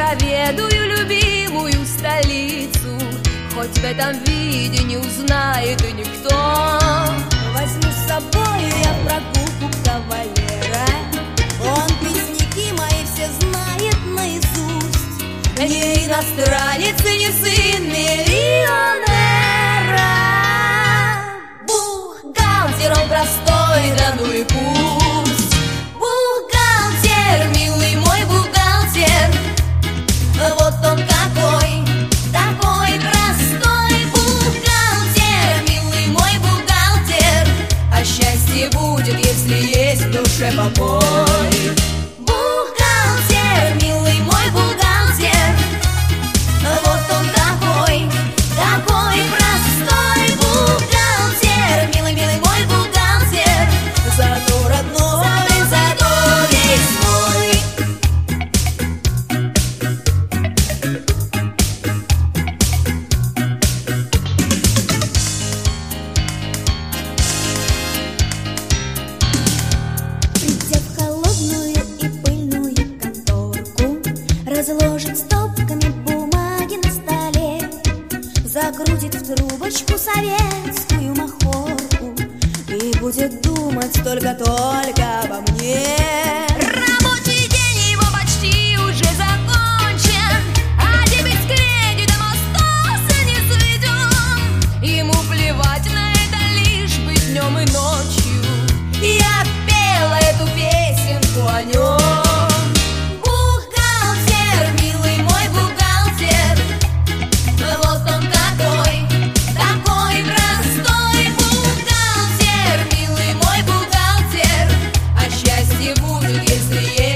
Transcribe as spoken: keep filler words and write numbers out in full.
проведаю любимую столицу, хоть в этом виде не узнает и никто. Возьму с собой я прогулку кавалера, он песняки мои все знает наизусть. Не иностранец и не сын миллионера, бухгалтер он простой, да ну и пусть. Бухгалтер, милый мой бухгалтер, вот он какой, такой простой. Бухгалтер, милый мой бухгалтер, а счастье будет, если есть в душе покой. Бухгалтер, милый мой бухгалтер, вот он какой, такой простой. Бухгалтер, милый, милый мой бухгалтер, зато родной, зато весь мой. Придя в холодную и пыльную конторку, разложит стопками бумаги на столе, закрутит в трубочку советскую махорку и будет думать только-только обо мне. Рабочий день его почти уже закончен, а дебет с кредитом остался несведен. Ему плевать на это, лишь бы днем и ночью я пела эту песенку о нем. Бухгалтер, милый мой бухгалтер, вот он какой, такой простой. Бухгалтер, милый мой бухгалтер, а счастье будет, если есть